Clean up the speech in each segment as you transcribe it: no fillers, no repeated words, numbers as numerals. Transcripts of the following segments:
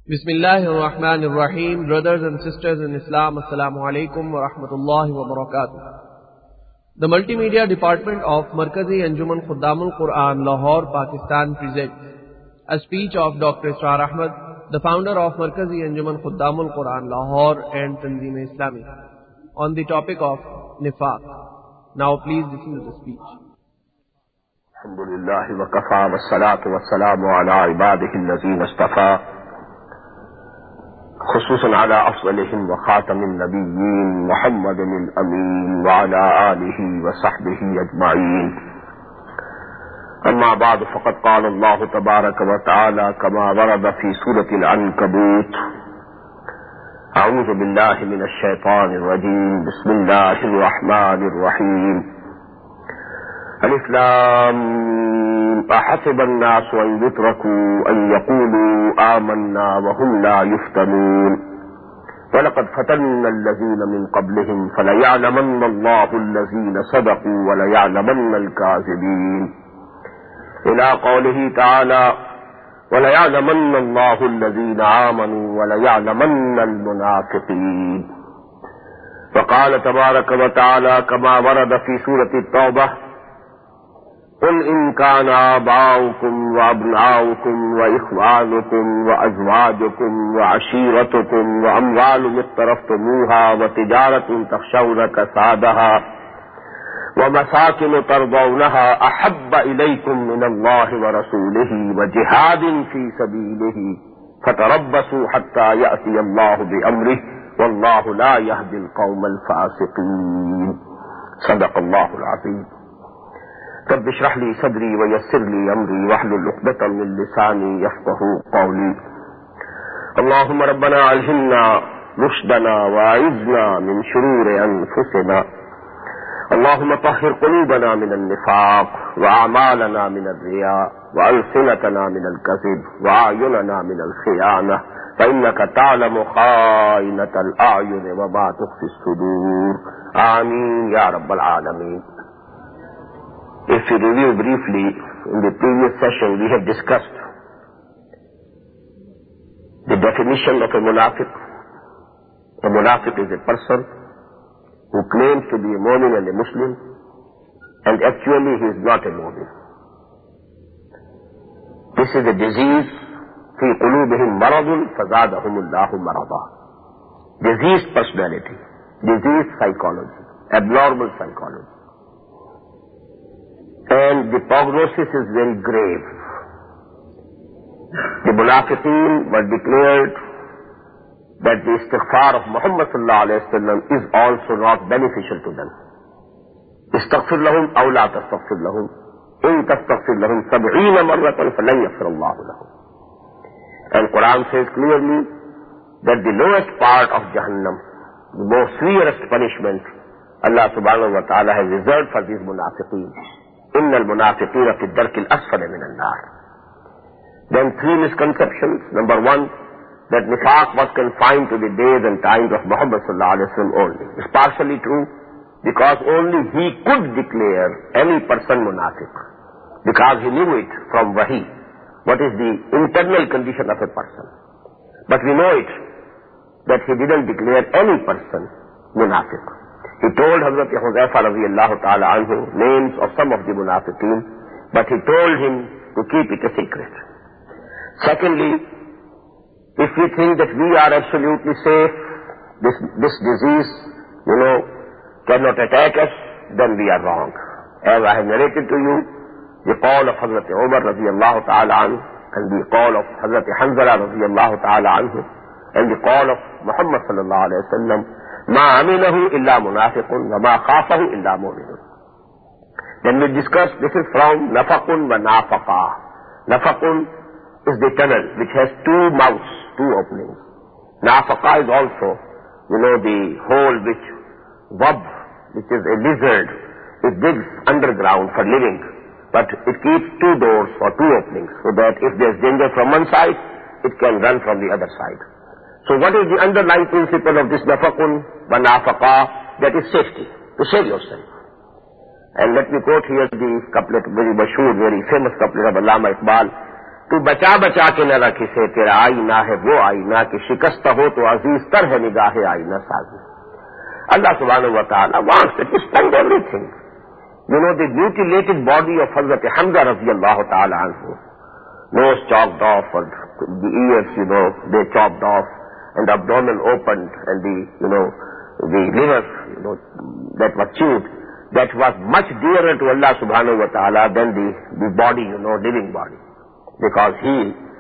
Bismillahirrahmanirrahim. Brothers and sisters in Islam, Assalamu alaikum wa rahmatullahi wa barakatuh. The Multimedia Department of Markazi Anjuman Khuddamul Quran, Lahore, Pakistan presents a speech of Dr. Israr Ahmad, the founder of Markazi Anjuman Khuddamul Quran, Lahore and Tanzeem Islami, on the topic of Nifaq. Now please listen to the speech. Alhamdulillah wa kafa wa salatu wa salamu ala ibadihi allazina istafa خصوصا على أفضلهم وخاتم النبيين محمد الأمين وعلى آله وصحبه أجمعين. أما بعد فقد قال الله تبارك وتعالى كما ورد في سورة العنكبوت: أعوذ بالله من الشيطان الرجيم، بسم الله الرحمن الرحيم. ألف لام أحسب الناس أن يتركوا أن يقولوا آمنا وهم لا يفتنون ولقد فتنا الذين من قبلهم فليعلمن الله الذين صدقوا وليعلمن الكاذبين، إلى قوله تعالى: وليعلمن الله الذين آمنوا وليعلمن المنافقين. وقال تبارك وتعالى كما ورد في سورة التوبة: قل إن كان آباؤكم وأبناؤكم وإخوانكم وأزواجكم وعشيرتكم وأموال اقترفتموها وتجارة تخشون كسادها ومساكن ترضونها أحب إليكم من الله ورسوله وجهاد في سبيله فتربصوا حتى يأتي الله بأمره والله لا يهدي القوم الفاسقين. صدق الله العظيم. رب اشرح لي صدري ويسر لي أمري واحلل عقدة من لساني يفقهوا قولي. اللهم ربنا ألهمنا رشدنا وأعذنا من شرور أنفسنا. اللهم طهر قلوبنا من النفاق وأعمالنا من الرياء وألسنتنا من الكذب وأعيننا من الخيانة، فإنك تعلم خائنة الأعين وما تخفي الصدور. آمين يا رب العالمين. If you review briefly, in the previous session we have discussed the definition of a munafiq. A munafiq is a person who claims to be a mu'min and a Muslim, and actually he is not a mu'min. This is a disease. في قلوبهم مرض فزادهم الله مرضا. Diseased personality, diseased psychology, abnormal psychology. And the prognosis is very grave. The munafiqeen were declared that the istighfar of Muhammad sallallahu alayhi wa sallam is also not beneficial to them. Istaghfir lahum aw la tastaghfir lahum, in tastaghfir lahum 70 marratan falan yaghfir Allah lahum. And Quran says clearly that the lowest part of Jahannam, the most severest punishment, Allah subhanahu wa ta'ala has reserved for these munafiqeen. إن المنافقين في الدرك الأسفل من النار. Then three misconceptions. Number one, that nifaq was confined to the days and times of Muhammad sallallahu alaihi wasallam only. It's partially true, because only he could declare any person munafiq, because he knew it from wahi, what is the internal condition of a person. But we know it that he didn't declare any person munafiq. He told Hazrat Huzaifa radiyallahu ta'ala anhu names of some of the munafiqeen, but he told him to keep it a secret. Secondly, if we think that we are absolutely safe, this disease, cannot attack us, then we are wrong. As I have narrated to you, the call of Hazrat Umar radiyallahu ta'ala anhu, and the call of Hazrat Hanzala radiyallahu ta'ala anhu, and the call of Muhammad sallallahu alayhi wa sallam, ما عمله إلا منافق وما خافه إلا مؤمن. Then we discussed, this is from nafaqun wa nafaqa. Nafaqun is the tunnel which has two mouths, two openings. Nafaqa is also, the hole which wab, which is a lizard, it digs underground for living, but it keeps two doors or two openings, so that if there is danger from one side, it can run from the other side. So what is the underlying principle of this nafaqun wa nafaqa? That is safety, to save yourself. And let me quote here the couplet, very mashhur, very famous couplet of Allama Iqbal, तू बचा बचा के न रख इसे, तेरा आईना है वो आईना कि शिकस्त हो तो अजीज तर है निगाह आईना साजी. Allah subhanahu wa ta'ala wants that you spend everything. You know, the mutilated body of Hazrat Hamza radiyallahu ta'ala anhu, nose chopped off, or the ears, you know, they chopped off, and the abdomen opened, and the, you know, the liver, you know, that was chewed, that was much dearer to Allah subhanahu wa ta'ala than the body, you know, living body. Because he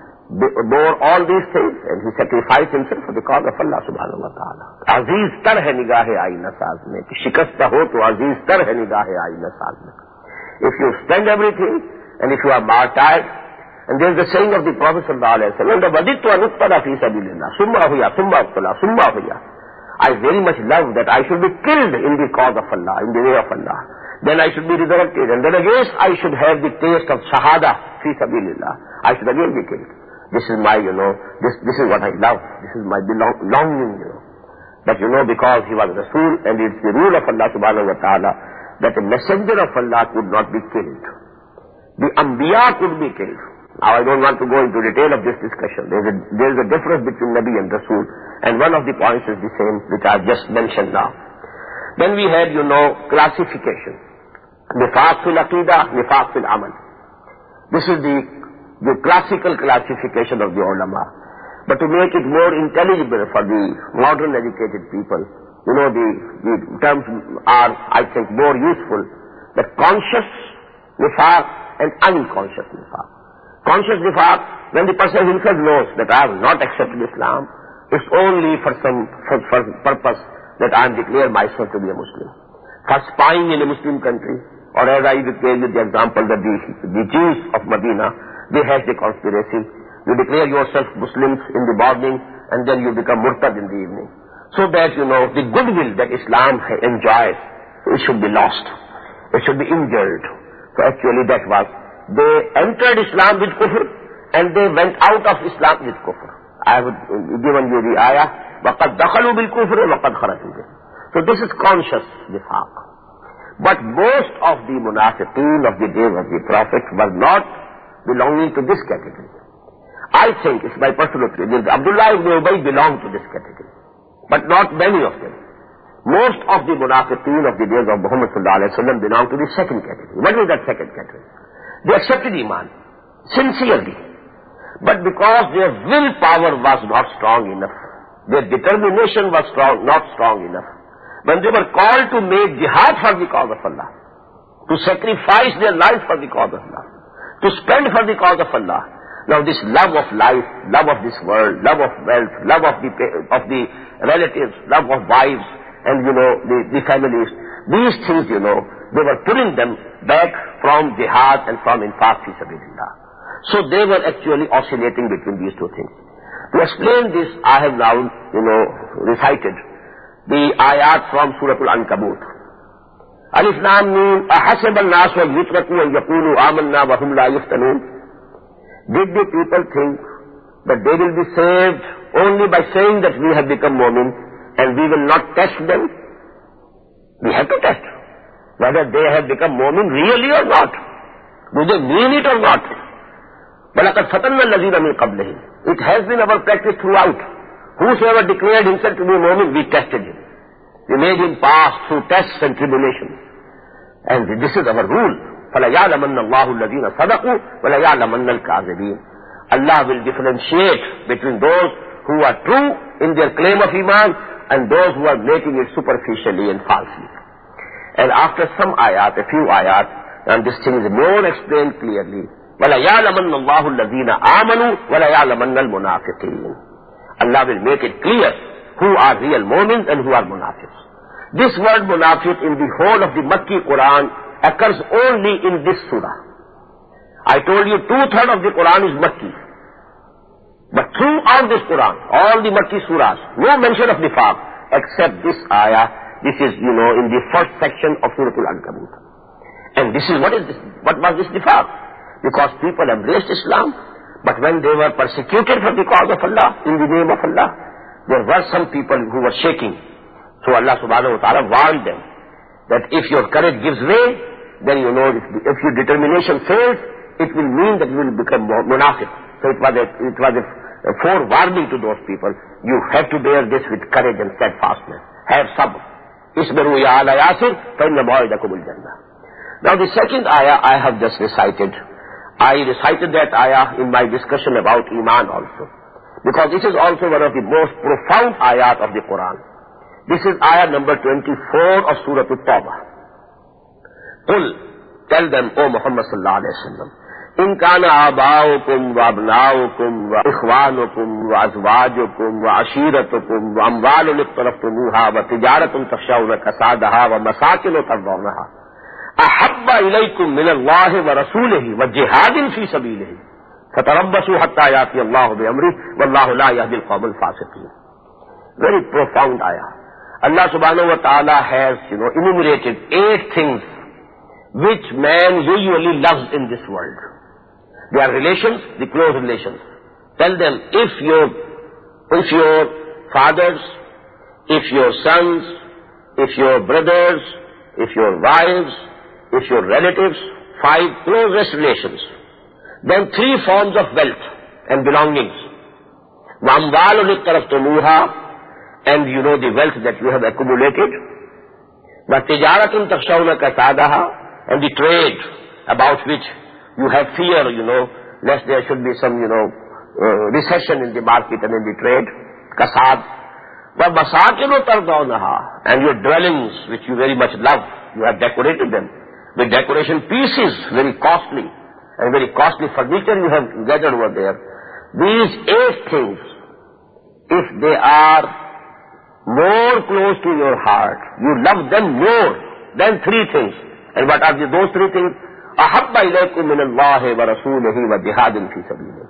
bore all these things, and he sacrificed himself for the cause of Allah subhanahu wa ta'ala. Aziz tar hai nigahe aina saaz mein, ki shikasta ho to aziz tar hai nigahe aina saaz mein. If you spend everything, and if you are martyred, and there is the saying of the Prophet sallallahu alayhi wa sallam, vadittu anuqtada fi sabilillah, summa huya, summa uqtala, summa huya. I very much love that I should be killed in the cause of Allah, in the way of Allah. Then I should be resurrected, and then again I should have the taste of shahada fi sabilillah. I should again be killed. This is my, you know, this is what I love. This is my longing, you know. But you know, because he was Rasul, and it's the rule of Allah subhanahu wa ta'ala, that a messenger of Allah could not be killed. The Anbiya could be killed. Now I don't want to go into detail of this discussion. There is a difference between Nabi and Rasul, and one of the points is the same, which I have just mentioned now. Then we had, you know, classification. Nifaq fil aqidah, nifaq fil amal. This is the classical classification of the ulama. But to make it more intelligible for the modern educated people, you know, the terms are, I think, more useful. The conscious nifaq and unconscious nifaq. Conscious nifaq, when the person himself knows that I have not accepted Islam, it's only for some purpose that I am declared myself to be a Muslim. For spying in a Muslim country, or as I gave you the example that the Jews of Medina, they had the conspiracy. You declare yourself Muslims in the morning, and then you become murtad in the evening. So that, you know, the goodwill that Islam enjoys, it should be lost. It should be injured. So actually that was, they entered Islam with kufr, and they went out of Islam with kufr. I have given you the ayah, وَقَدْ دَخَلُوا بِالْكُفْرِ وَقَدْ خَرَجُوا بِهِ. So this is conscious nifaq. But most of the munafiqeen of the days of the Prophet were not belonging to this category. I think, it's my personal opinion, Abdullah ibn Ubay belonged to this category, but not many of them. Most of the munafiqeen of the days of Muhammad sallallahu alaihi wasallam belonged to the second category. What is that second category? They accepted Iman, sincerely. But because their willpower was not strong enough, their determination was not strong enough, when they were called to make jihad for the cause of Allah, to sacrifice their life for the cause of Allah, to spend for the cause of Allah, now this love of life, love of this world, love of wealth, love of the relatives, love of wives, and you know, the families, these things, you know, they were pulling them back from jihad and from infaq fi sabilillah. So they were actually oscillating between these two things. To explain this, I have now, you know, recited the ayat from Surah Al-Ankabut. Alif Lam Mim, ahasib al-nas wa yutraku an yaqulu amanna wa hum la yuftanun. Did the people think that they will be saved only by saying that we have become mu'min and we will not test them? We have to test whether they have become mu'min really or not. Do they mean it or not? وَلَقَدْ فَتَنَّا الَّذِينَ مِنْ قَبْلِهِمْ. It has been our practice throughout. Whosoever declared himself to be a mu'min, we tested him. We made him pass through tests and tribulations. And this is our rule. فَلَيَعْلَمَنَّ اللَّهُ الَّذِينَ صَدَقُوا وَلَيَعْلَمَنَّ الْكَاذِبِينَ. Allah will differentiate between those who are true in their claim of Iman and those who are making it superficially and falsely. And after some ayat, a few ayat, and this thing is more explained clearly, وَلَيَعْلَمَنَّ اللَّهُ الَّذِينَ آمَنُوا وَلَيَعْلَمَنَّ الْمُنَافِقِينَ. Allah will make it clear who are real mu'mins and who are munafiqs. This word munafiq in the whole of the Makki Quran occurs only in this surah. I told you 2/3 of the Quran is Makki. But throughout this Quran, all the Makki surahs, no mention of nifaq except this ayah. This is, you know, in the first section of Surah Al-Ankabut. And this is what was this nifaq? Because people embraced Islam, but when they were persecuted for the cause of Allah, in the name of Allah, there were some people who were shaking. So Allah subhanahu wa ta'ala warned them that if your courage gives way, then you know, if your determination fails, it will mean that you will become munafiq. So it was a forewarning to those people. You have to bear this with courage and steadfastness. Have sabr. Isbiru ya ala yasir, fa inna maw'idakumul jannah. Now the second ayah I have just recited. I recited that ayah in my discussion about Iman also. Because this is also one of the most profound ayat of the Quran. This is ayah number 24 of Surah At-Tawbah. Qul, tell them, O Muhammad sallallahu alayhi wa sallam, in kana aba'ukum wa abna'ukum wa ikhwanukum wa azwajukum wa ashiratukum wa amwalun iqtaraftumuha wa tijaratun takhshawna kasadaha wa masakinu tardawnaha ahabba ilaykum min Allahi wa rasulihi wa jihadin fi sabilihi fatarabbasu hatta yati Allahu bi amri wallahu la yahdi al-qawm al-fasiqin. Very profound ayah. Allah subhanahu wa ta'ala has, enumerated 8 things which man usually loves in this world. They are relations, the close relations. Tell them, if your fathers, if your sons, if your brothers, if your wives, if your relatives, 5 closest relations. Then 3 forms of wealth and belongings. وَأَمْوَالٌ اقْتَرَفْتُمُوهَا, and the wealth that you have accumulated. وَتِجَارَةٌ تَخْشَوْنَ كَسَادَهَا, and the trade about which you have fear, lest there should be some, recession in the market and in the trade. Kasad. وَمَسَاكِنُ تَرْضَوْنَهَا, and your dwellings which you very much love, you have decorated them with decoration pieces, very costly, and very costly furniture you have gathered over there. These 8 things, if they are more close to your heart, you love them more than 3 things. And what are those 3 things? Ahabba ilaykum min Allahi wa rasulihi wa jihadin fi sabilihi.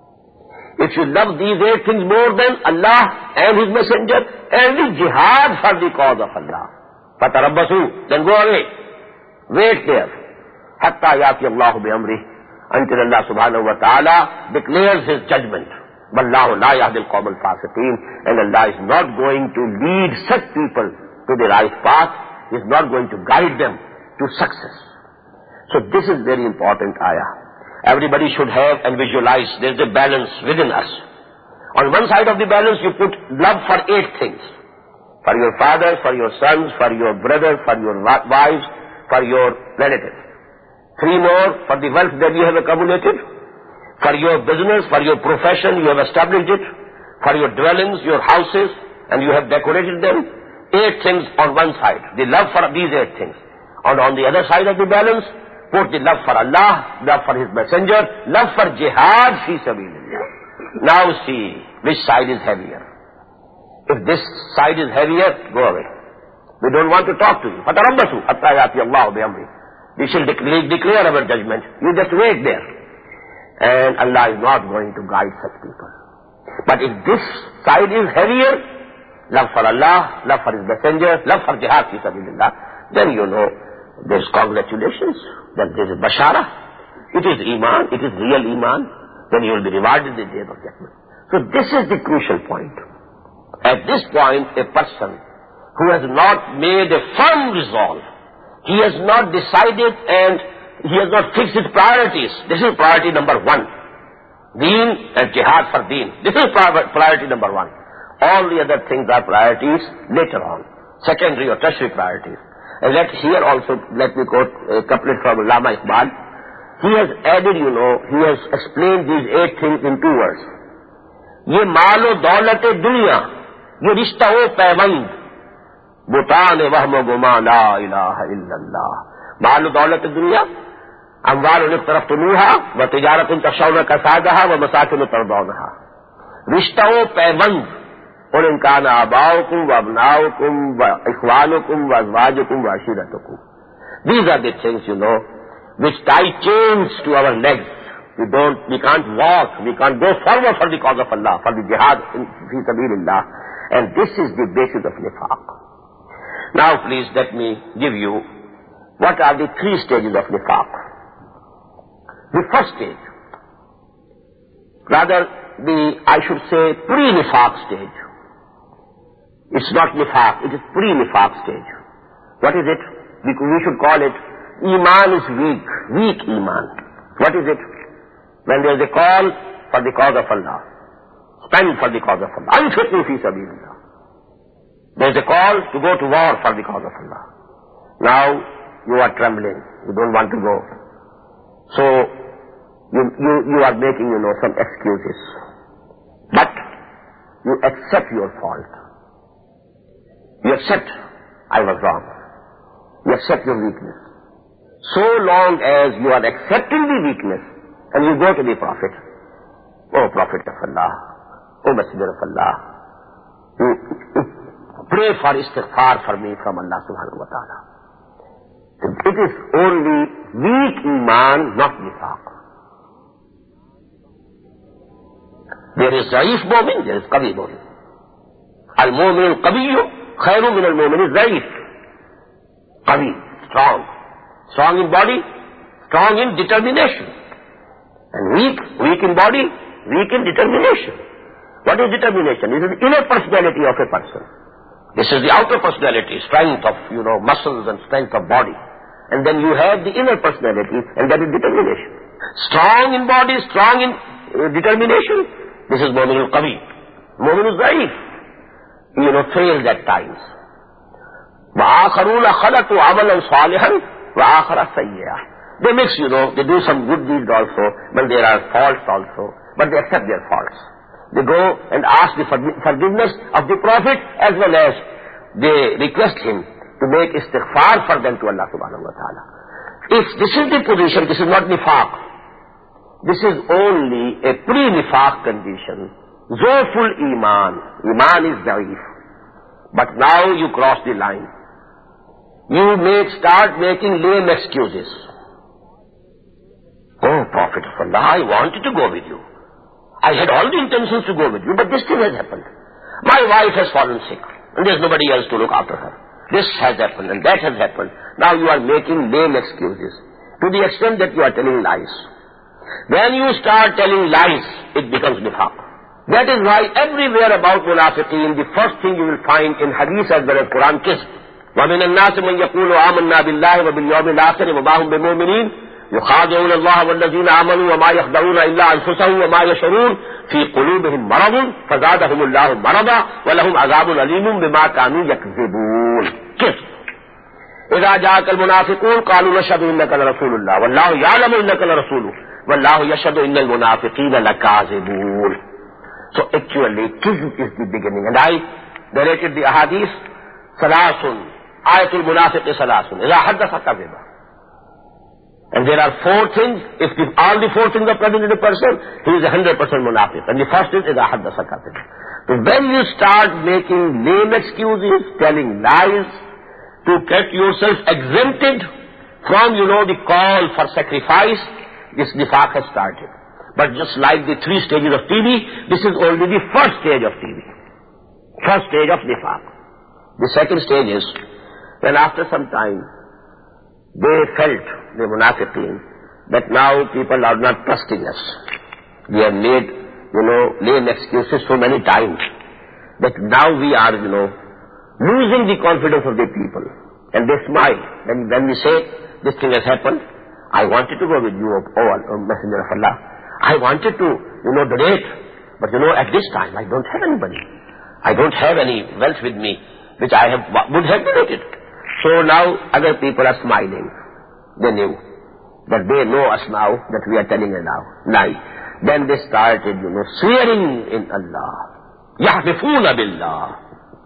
If you love these 8 things more than Allah and His Messenger and the jihad for the cause of Allah, fatarabbasu, then go away. Wait there. Hatta yati Allahu bi amri, until Allah subhanahu wa ta'ala declares His judgment. Wallahu la yahdi al-qawm al-fasiqeen, and Allah is not going to lead such people to the right path. He is not going to guide them to success. So this is very important ayah. Everybody should have and visualize there is a balance within us. On one side of the balance you put love for 8 things. For your fathers, for your sons, for your brothers, for your wives, for your relatives. 3 more for the wealth that you have accumulated. For your business, for your profession, you have established it. For your dwellings, your houses, and you have decorated them. 8 things on one side. The love for these 8 things. And on the other side of the balance, put the love for Allah, love for His Messenger, love for jihad fi sabilillah. Now see, which side is heavier? If this side is heavier, go away. We don't want to talk to you. فَتَرَبَّسُوا حَتَّى يَأْتِيَ اللَّهُ بِأَمْرِهِ. We shall declare our judgment. You just wait there. And Allah is not going to guide such people. But if this side is heavier, love for Allah, love for His Messenger, love for jihad fi sabilillah, then there's congratulations, then there's bashara. It is iman, it is real iman, then you will be rewarded in the day of judgment. So this is the crucial point. At this point, a person who has not made a firm resolve, he has not decided and he has not fixed his priorities. This is priority number 1. Deen and jihad for deen. This is priority number 1. All the other things are priorities later on. Secondary or tertiary priorities. And let me quote a couplet from Allama Iqbal. He has added, he has explained these 8 things in 2 words. Ye malo daulat-e dunya, ye rishta-o paymand, butan-e wahm-o guma la ilaha illallah. Malo daulat-e dunya, amwalun iqtaraftumuha, wa tijaratun takhshawna kasadaha, wa masakinu tardawnaha. Rishta-o paymand, قُلْ إِنْ كَانَ آبَاؤُكُمْ وَأَبْنَاؤُكُمْ وَإِخْوَانُكُمْ وَأَزْوَاجُكُمْ وَعَشِيرَتُكُمْ. These are the things, which tie chains to our legs. We can't walk, we can't go forward for the cause of Allah, for the jihad fi sabilillah. And this is the basis of nifaq. Now please let me give you what are the 3 stages of nifaq. The first stage, rather I should say pre-nifaq stage. It's not nifaq, it is pre-nifaq stage. What is it? We should call it, iman is weak iman. What is it? When there is a call for the cause of Allah. Spend for the cause of Allah. Anfiqu fi sabilillah. There is a call to go to war for the cause of Allah. Now you are trembling. You don't want to go. So you are making, some excuses. But you accept your fault. You accept, I was wrong. You accept your weakness. So long as you are accepting the weakness, and you go to the Prophet, oh Prophet of Allah, oh Messenger of Allah, you pray for istighfar for me from Allah subhanahu wa ta'ala. It is only weak iman, not nifaq. There is zaif mu'min, there is qawi mu'min. Al-mu'min al-qawiyyu khairu min al-mu'min al-zaif. Qawi, strong. Strong in body, strong in determination. And weak in body, weak in determination. What is determination? It is the inner personality of a person. This is the outer personality, strength of, muscles and strength of body. And then you have the inner personality, and that is determination. Strong in body, strong in determination. This is mu'min al-qawi. Mu'min al-zaif. Fails at times. وَآخَرُونَ خَلَطُوا عَمَلًا صَالِحًا وَآخَرَ سَيِّئًا. They mix, they do some good deeds also, but there are faults also, but they accept their faults. They go and ask the forgiveness of the Prophet, as well as they request him to make istighfar for them to Allah subhanahu wa ta'ala. If this is the position, this is not nifaq. This is only a pre-nifaq condition. Zoful iman. Iman is da'if. But now you cross the line. You start making lame excuses. Oh, Prophet of Allah, I wanted to go with you. I had all the intentions to go with you, but this thing has happened. My wife has fallen sick, and there's nobody else to look after her. This has happened, and that has happened. Now you are making lame excuses, to the extent that you are telling lies. When you start telling lies, it becomes nifaq. That is why everywhere about munafiqeen, the first thing you will find in hadith as well as Quran, kizb. وَمِنَ النَّاسِ مَنْ يَقُولُ آمَنَّا بِاللَّهِ وَبِالْيَوْمِ الْآخِرِ وَمَا هُمْ بِمُؤْمِنِينَ يخادعون الله والذين آمنوا وما يخدعون إلا أنفسهم وما يشعرون في قلوبهم مرض فزادهم الله مرضا ولهم عذاب أليم بما كانوا يكذبون. كذب. إذا جاءك المنافقون قالوا نشهد إنك لرسول الله والله يعلم إنك لرسوله والله يشهد إن المنافقين لكاذبون. So actually, kizb is the beginning. And I narrated the ahadith, salasun, ayatul munafiq salasun. إذا حدث كذب. And there are four things. If all the four things are present in a person, he is 100% munafiq. And the first is إذا حدث كذب. So when you start making lame excuses, telling lies, to get yourself exempted from, the call for sacrifice, this nifaq has started. But just like the 3 stages of TB, this is only the first stage of TB. First stage of nifaq. The second stage is, when after some time, they felt, the munafiqeen, that now people are not trusting us. We have made, lame excuses so many times, that now we are, losing the confidence of the people. And they smile. When we say, this thing has happened, I wanted to go with you, O Messenger of Allah. I wanted to, donate. But at this time, I don't have anybody. I don't have any wealth with me, which I would have donated. So now, other people are smiling. They knew that they know us now, that we are telling a lie. Then they started, swearing in Allah. Yahlifuna billah.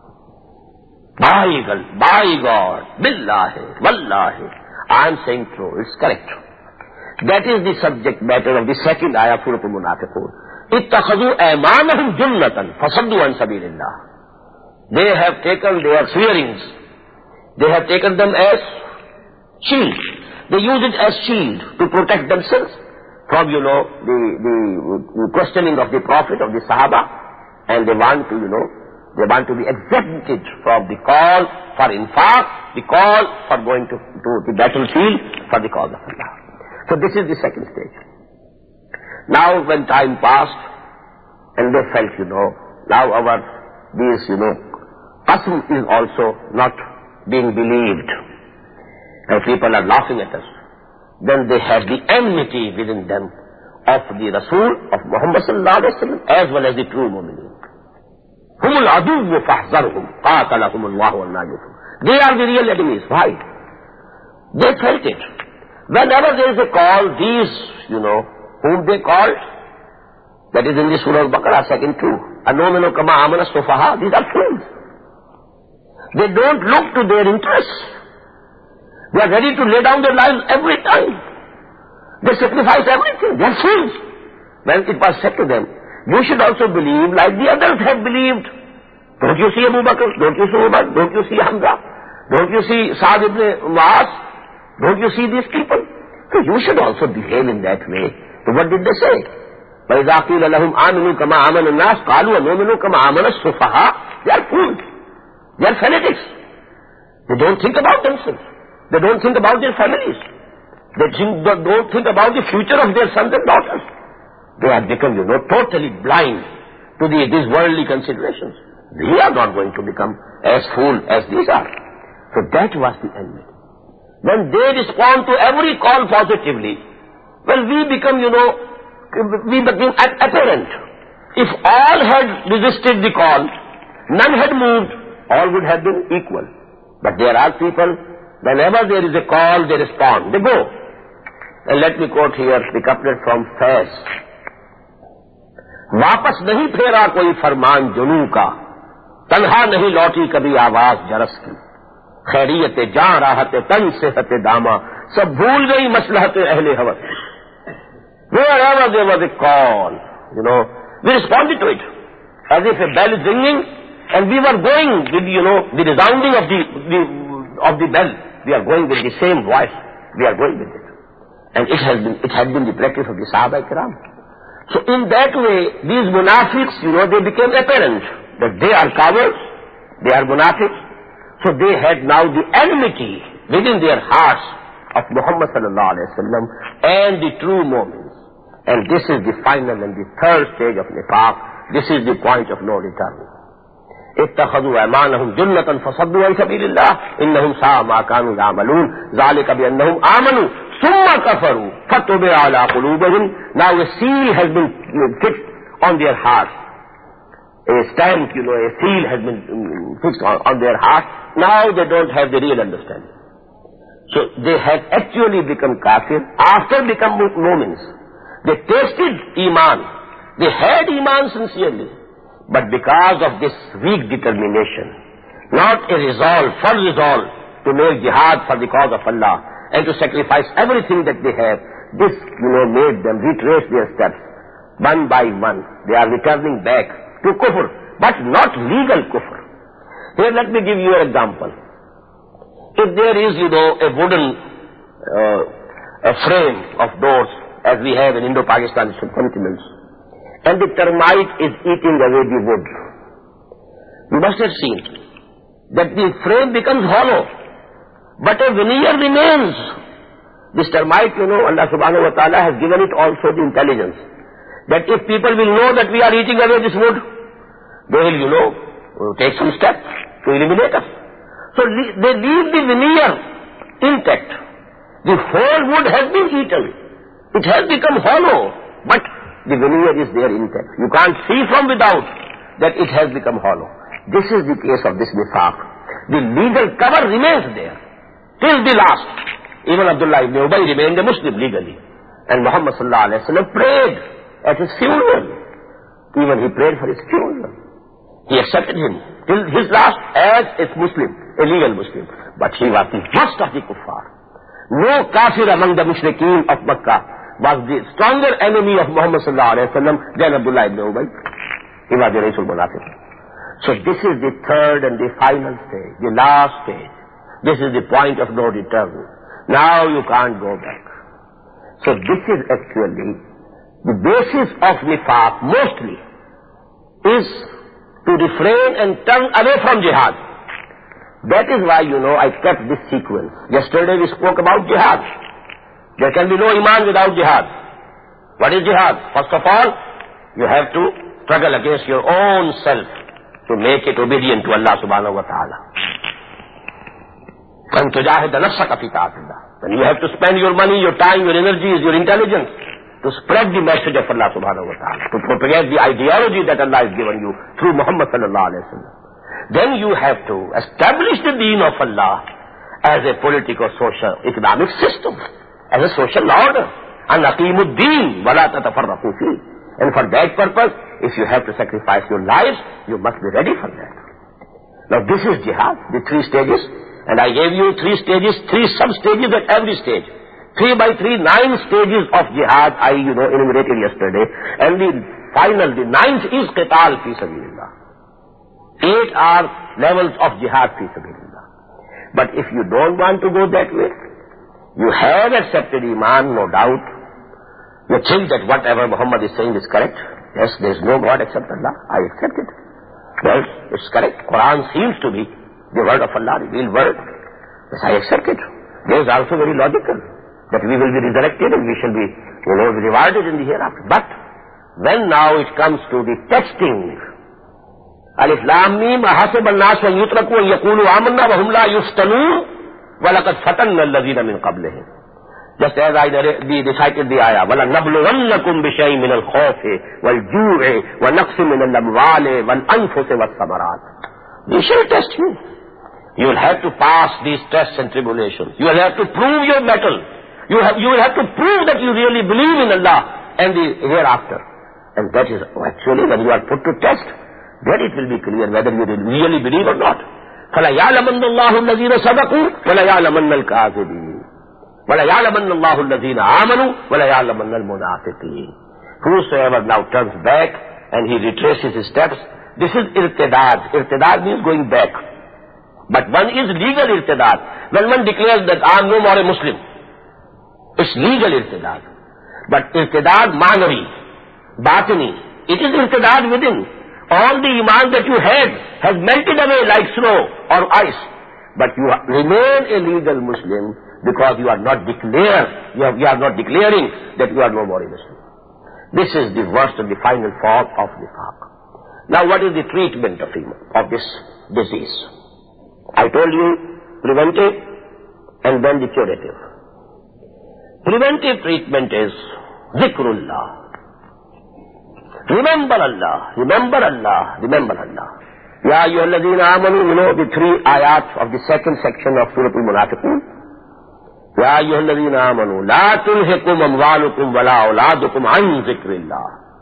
By God, billahi, wallahi. I am saying true, it's correct. That is the subject matter of the second ayah of Surah Al-Munafiqun. Ittakhadhu aymanahum junnatan fasaddu an sabilillah. They have taken their swearings. They have taken them as shield. They use it as shield to protect themselves from, the questioning of the Prophet, of the Sahaba, and they want to be exempted from the call for infaq, the call for going to the battlefield for the cause of Allah. So this is the second stage. Now when time passed, and they felt, now these, qasm is also not being believed. And people are laughing at us. then they have the enmity within them of the Rasul of Muhammad sallallahu alaihi wasallam as well as the true mu'mineen. Humul aduwwu fahzarhum qatalahumullahu wa najuhum. They are the real enemies. Why? They felt it. Whenever there is a call, these, whom they called, that is in the Surah Al-Baqarah, second 2. Anominu kama amana sufaha. These are fools. They don't look to their interests. They are ready to lay down their lives every time. They sacrifice everything. They are fools. When it was said to them, you should also believe like the others have believed. Don't you see Abu Bakr? Don't you see Umar? Don't you see Hamza? Don't you see Sa'd ibn Mu'az? Don't you see these people? So you should also behave in that way. So what did they say? وَإِذَا قِيلَ لَهُمْ آمِنُوا كَمَا آمَنَ النَّاسُ قَالُوا أَنُؤْمِنُ كَمَا آمَنَ السُّفَهَاءُ. They are fools. They are fanatics. They don't think about themselves. They don't think about their families. They don't think about the future of their sons and daughters. They have become, totally blind to these worldly considerations. We are not going to become as fool as these are. So that was the enemy. When they respond to every call positively, well, we become, we became apparent. If all had resisted the call, none had moved, all would have been equal. But there are people, whenever there is a call, they respond. They go. And let me quote here the couplet from Faiz. वापस नहीं फेरा कोई फरमान जुनू का, तन्हा नहीं लौटी कभी आवाज जरस की, खैरियत जां राहत तन सेहत दामा, सब भूल गई मसलहत अहले हवस. Wherever there was a call, we responded to it as if a bell is ringing, and we were going with the resounding of the bell. We are going with the same voice. We are going with it, and it had been the practice of the Sahaba Kiram. So in that way, these munafiqs, they became apparent that they are cowards, they are munafiqs. So they had now the enmity within their hearts of Muhammad sallallahu alaihi wasallam and the true mu'mins. And this is the final and the third stage of nifaq. This is the point of no return. اتخذوا أيمانهم جنة فصدوا عن سبيل الله إنهم ساء ما كانوا يعملون ذلك بأنهم آمنوا ثم كفروا فطبع على قلوبهم. Now a seal has been fixed on their hearts. A stamp, a seal has been fixed on their hearts. Now they don't have the real understanding. So they had actually become kafir after becoming mu'mins. They tasted iman. They had iman sincerely. But because of this weak determination, not a firm resolve to make jihad for the cause of Allah and to sacrifice everything that they have, this, made them retrace their steps. One by one, they are returning back to kufr, but not legal kufr. Here, let me give you an example. If there is, a wooden a frame of doors, as we have in Indo-Pakistan subcontinent, and the termite is eating away the wood, you must have seen that the frame becomes hollow, but a veneer remains. This termite, Allah subhanahu wa ta'ala has given it also the intelligence that if people will know that we are eating away this wood, they will, take some steps to eliminate us. So they leave the veneer intact. The whole wood has been eaten. It has become hollow, but the veneer is there intact. You can't see from without that it has become hollow. This is the case of this nifaq. The legal cover remains there till the last. Even Abdullah ibn Ubay remained a Muslim legally. And Muhammad sallallahu alaihi wasallam prayed at his funeral. Even he prayed for his funeral. He accepted him till his last as a Muslim, a legal Muslim. But he was the worst of the kuffar. No kafir among the mushrikeen of Makkah was the stronger enemy of Muhammad sallallahu alaihi wasallam than Abdullah ibn Ubay. He was the Rasul Munafiq. So this is the third and the final stage, the last stage. This is the point of no return. Now you can't go back. So this is actually the basis of nifaq mostly is to refrain and turn away from jihad. That is why, I kept this sequence. Yesterday we spoke about jihad. There can be no iman without jihad. What is jihad? First of all, you have to struggle against your own self to make it obedient to Allah subhanahu wa ta'ala. And tujahid nafsaka fi ta'atillah. Then you have to spend your money, your time, your energies, your intelligence to spread the message of Allah subhanahu wa ta'ala, to propagate the ideology that Allah has given you through Muhammad sallallahu alayhi wa sallam. Then you have to establish the deen of Allah as a political, social, economic system, as a social order. And aqimud deen wa la tatafarraqu fi. And for that purpose, if you have to sacrifice your lives, you must be ready for that. Now this is jihad, the 3 stages. And I gave you 3 stages, 3 sub-stages at every stage. 3 by 3, 9 stages of jihad I, enumerated yesterday. And the final, the 9th is qital fi sabilillah. 8 are levels of jihad fi sabilillah. But if you don't want to go that way, you have accepted Iman, no doubt. You think that whatever Muhammad is saying is correct. Yes, there is no God except Allah. I accept it. Well, it's correct. Quran seems to be the word of Allah, revealed word. Yes, I accept it. There is also very logical that we will be resurrected and we shall be, rewarded in the hereafter. But when now it comes to the testing, Alif Lam Mim, ahasib an-nas an yutraku an yaqulu amanna wa hum la yuftanun wa laqad fatanna alladhina min qablihim. Just as I recited the ayah, وَلَنَبْلُوَنَّكُمْ بِشَيْءٍ مِنَ الْخَوْفِ وَالْجُوعِ وَنَقْصٍ مِنَ الْأَمْوَالِ وَالْأَنفُسِ وَالثَّمَرَاتِ. We shall test you. You will have to pass these tests and tribulations. You will have to prove your mettle. You will have to prove that you really believe in Allah and the hereafter. And that is actually when you are put to test, then it will be clear whether you really believe or not. فَلَيَعْلَمَنَّ اللَّهُ الَّذِينَ صَدَقُوا وَلَيَعْلَمَنَّ الْكَاذِبِينَ وَلَيَعْلَمَنَّ اللَّهُ الَّذِينَ آمَنُوا وَلَيَعْلَمَنَّ الْمُنَافِقِينَ. Whosoever now turns back and he retraces his steps, this is irtidad. Irtidad means going back. But one is legal irtidad. When one declares that I am no more a Muslim, it's legal irtidad. But irtidad manavi, batini, it is irtidad within. All the iman that you had has melted away like snow or ice. But you remain a legal Muslim because you are not declaring that you are no more a Muslim. This is the worst and the final form of nifaq. Now what is the treatment of this disease? I told you preventive and then the curative. Preventive treatment is zikrullah. Remember Allah, remember Allah, remember Allah. Ya ayyuhalladhina amanu, the 3 ayat of the 2nd section of Surah Al-Munafiqun. يا أيها الذين آمنوا لا تلهكم أموالكم ولا أولادكم عن ذكر الله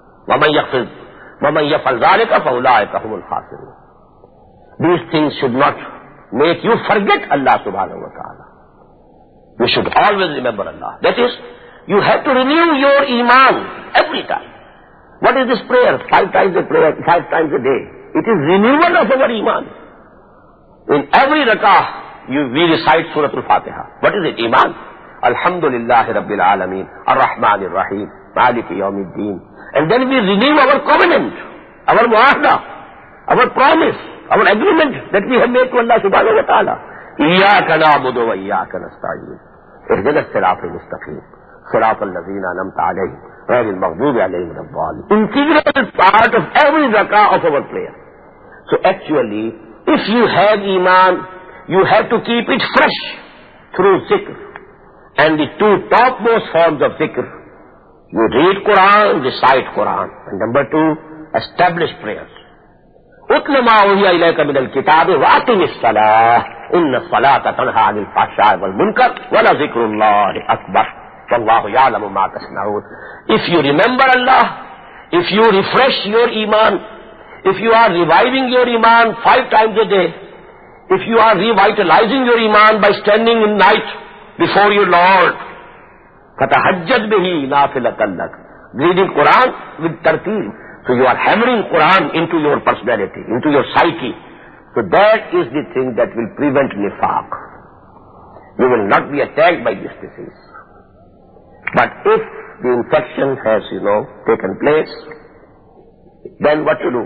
ومن يفعل ذلك فأولئك هم الخاسرون. These things should not make you forget Allah subhanahu wa ta'ala. You should always remember Allah. That is, you have to renew your iman every time. What is this prayer? 5 times a prayer, 5 times a day. It is renewal of our iman. In every rakah, we recite Surah Al-Fatiha. What is it? Iman. Alhamdulillahi Rabbil Alameen, Ar-Rahman Ar-Rahim, Maliki Yawmiddin. And then we renew our covenant, our muahda, our promise, our agreement that we have made to Allah subhanahu wa ta'ala. Iyaka na'budu wa iyaka nasta'in. Ihdina as-sirata al-mustaqim. Sirata allazina an'amta alayhim, ghayri al-maghdubi alayhim wala-d-dallin. Integral part of every rakah of our prayer. So actually, if you have iman, you have to keep it fresh through zikr. And the 2 topmost forms of zikr, you read Quran, recite Quran. And number 2, establish prayers. Utlu ma uhiya ilayka min al-kitabi wa aqimis salah. Inna salata tanha anil fahsha'i wal munkar wa la zikrullahi akbar. Wallahu ya'lamu ma tasna'un. If you remember Allah, if you refresh your iman, if you are reviving your iman 5 times a day, if you are revitalizing your iman by standing in night before your Lord, fatahajjad bihi nafilatan lak, reading Quran with tarteel. So you are hammering Quran into your personality, into your psyche. So that is the thing that will prevent nifaq. You will not be attacked by this disease. But if the infection has, taken place, then what to do?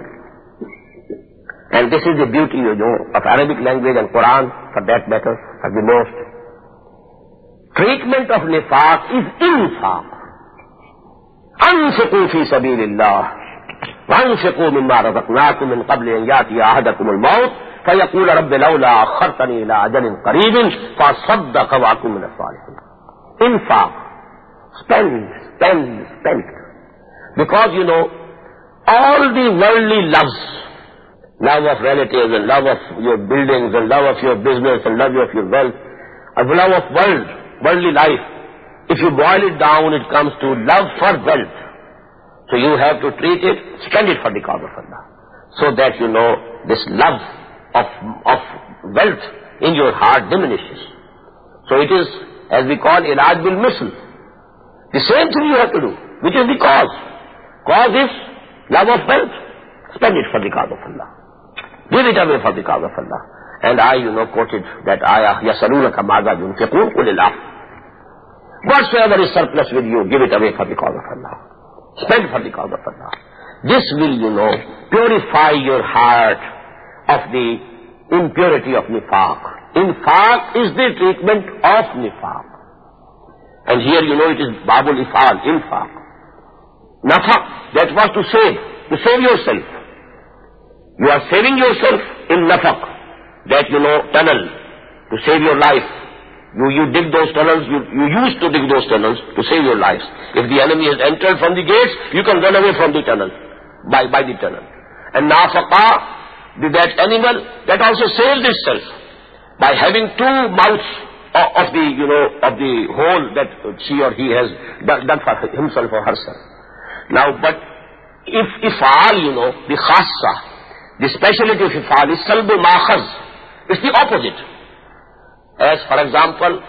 And this is the beauty, of Arabic language and Quran, for that matter, for the most. Treatment of nifaq is infaq. أنفقوا في سبيل الله وأنفقوا مما رزقناكم من قبل أن يأتي أحدكم الموت فَيَقُولَ رَبِّ لَوْلَا أَخَّرْتَنِي إِلَىٰ أَجَلٍ قَرِيبٍ فَأَصَّدَّقَ وَأَكُن مِّنَ الصَّالِحِينَ. Infaq. Spend. Because all the worldly loves, love of relatives and love of your buildings and love of your business and love of your wealth, and love of worldly life, if you boil it down, it comes to love for wealth. So you have to treat it, spend it for the cause of Allah, so that this love of wealth in your heart diminishes. So it is, as we call, ilaj bil misl. The same thing you have to do. Which is the cause? Cause is love of wealth. Spend it for the cause of Allah. Give it away for the cause of Allah. And I, quoted that ayah, يَسَلُونَكَ مَاذَا يُنْفِقُونَ قُلِ اللَّهُ. Whatsoever is surplus with you, give it away for the cause of Allah. Spend for the cause of Allah. This will, purify your heart of the impurity of nifaq. Infaq is the treatment of nifaq. And here, it is babul ifal, infaq. Nafaq, that was to save yourself. You are saving yourself in nafaq, that, tunnel, to save your life. You dig those tunnels, you used to dig those tunnels to save your lives. If the enemy has entered from the gates, you can run away from the tunnel, by the tunnel. And nafaqa, that animal, that also saves itself by having two mouths of the hole that she or he has done for himself or herself. Now, but if ifal, the khassa, the speciality of ifal is salbu ma'khaz. It's the opposite. As, for example,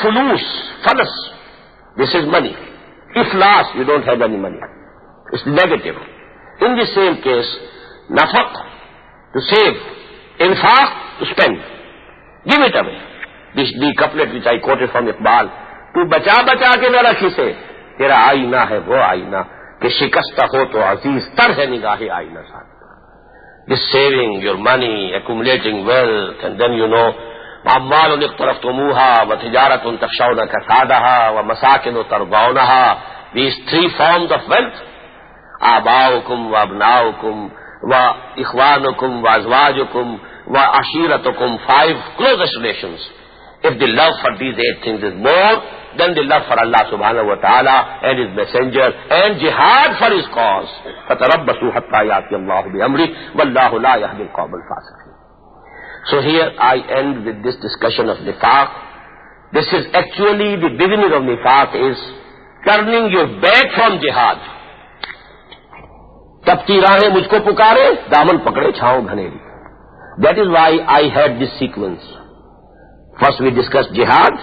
falas, this is money. Iflas, you don't have any money. It's negative. In the same case, nafaq, to save, infaq, to spend. Give it away. The couplet which I quoted from Iqbal, tu bacha ke na rakhi se, tera aina hai wo aina, ke shikasta ho to aziz tar hai nigahe aina saath. This saving your money, accumulating wealth, and then أَمَّالٌ اقْتَرَفْتُمُوهَا وَتِجَارَةٌ تَخْشَوْنَ كَسَادَهَا وَمَسَاكِنُ تَرْضَوْنَهَا. These three forms of wealth, آباؤكم وأبناؤكم وإخوانكم وأزواجكم وعشيرتكم, 5 closest relations. If the love for these 8 things is more than the love for Allah subhanahu wa ta'ala and His messenger and jihad for His cause, فَتَرَبَّصُوا حَتَّى يَأْتِيَ اللَّهُ بِأَمْرِهِ وَاللَّهُ لَا يَهْدِي الْقَوْمَ الْفَاسِقِينَ. So here I end with this discussion of nifaq. This is actually the beginning of nifaq, is turning your back from jihad. Tapti rahein mujhko pukare, daman pakde chhaon ghaneri. That is why I had this sequence. First we discussed jihad,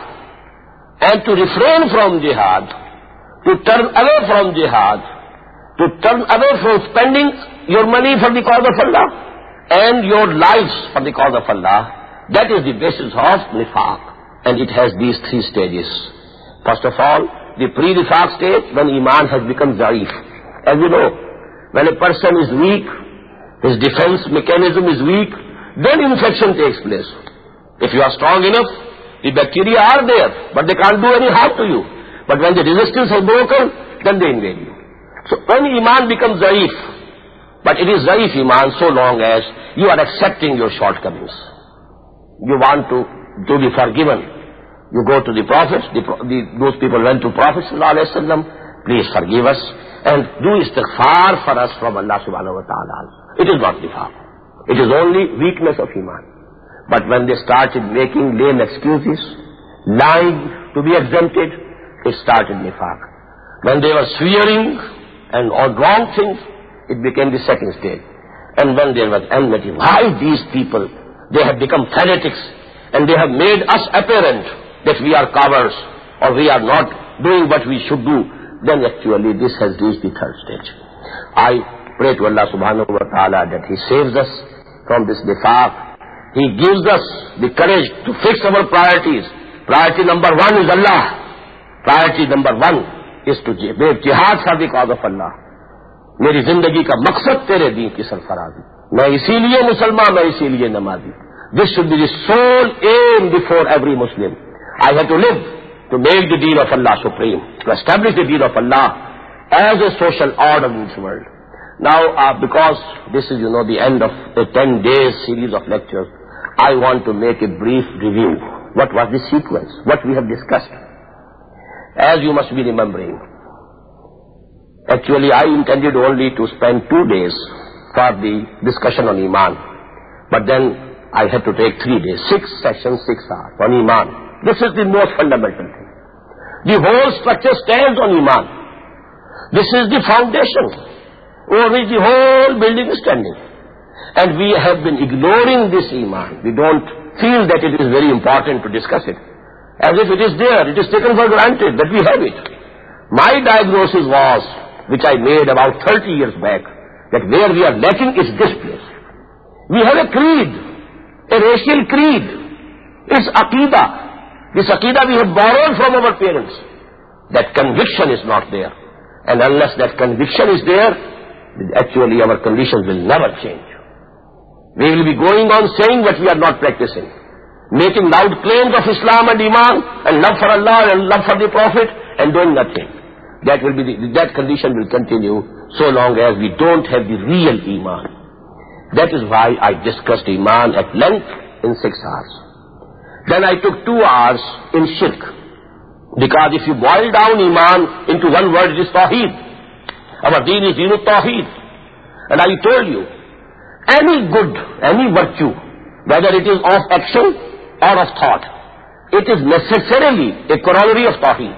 and to refrain from jihad, to turn away from jihad, to turn away from spending your money for the cause of Allah and your lives for the cause of Allah. That is the basis of nifaq, and it has these 3 stages. First of all, the pre-nifaq stage, when iman has become za'if. As you know, when a person is weak, his defense mechanism is weak, then infection takes place. If you are strong enough, the bacteria are there, but they can't do any harm to you. But when the resistance is broken, then they invade you. So when iman becomes za'if, but it is za'if iman so long as you are accepting your shortcomings. You want to be forgiven. You go to the Prophet, those people went to Prophet sallallahu alaihi wasallam, please forgive us and do istighfar for us from Allah subhanahu wa ta'ala. It is not nifaq. It is only weakness of iman. But when they started making lame excuses, lying to be exempted, it started nifaq. When they were swearing and on wrong things, it became the second stage. And when there was enmity, why these people, they have become fanatics and they have made us apparent that we are cowards or we are not doing what we should do, then actually this has reached the third stage. I pray to Allah subhanahu wa ta'ala that He saves us from this nifaq. He gives us the courage to fix our priorities. Priority number 1 is Allah. Priority number 1 is to make jihad for the cause of Allah. मेरी जिंदगी का मकसद तेरे दीन की सरफराजी. मैं इसीलिए मुसलमान, मैं इसीलिए नमाजी. This should be the sole aim before every Muslim. I have to live to make the deen of Allah supreme, to establish the deen of Allah as a social order in this world. Now, because this is, the end of a 10 days series of lectures, I want to make a brief review. What was the sequence? What we have discussed? As you must be remembering, actually I intended only to spend 2 days for the discussion on Iman. But then I had to take 3 days, 6 sessions, 6 hours on Iman. This is the most fundamental thing. The whole structure stands on Iman. This is the foundation over which the whole building is standing. And we have been ignoring this Iman. We don't feel that it is very important to discuss it. As if it is there, it is taken for granted that we have it. My diagnosis was, which I made about 30 years back, that where we are lacking is this place. We have a creed, a racial creed. It's Aqidah. This Aqidah we have borrowed from our parents. That conviction is not there. And unless that conviction is there, actually our conditions will never change. We will be going on saying what we are not practicing, making loud claims of Islam and Iman and love for Allah and love for the Prophet and doing nothing. That condition will continue so long as we don't have the real Iman. That is why I discussed Iman at length in 6 hours. Then I took 2 hours in Shirk. Because if you boil down Iman into one word, it is Tawheed. Our deen is Deen Tawheed. And I told you, any good, any virtue, whether it is of action or of thought, it is necessarily a corollary of Tawheed.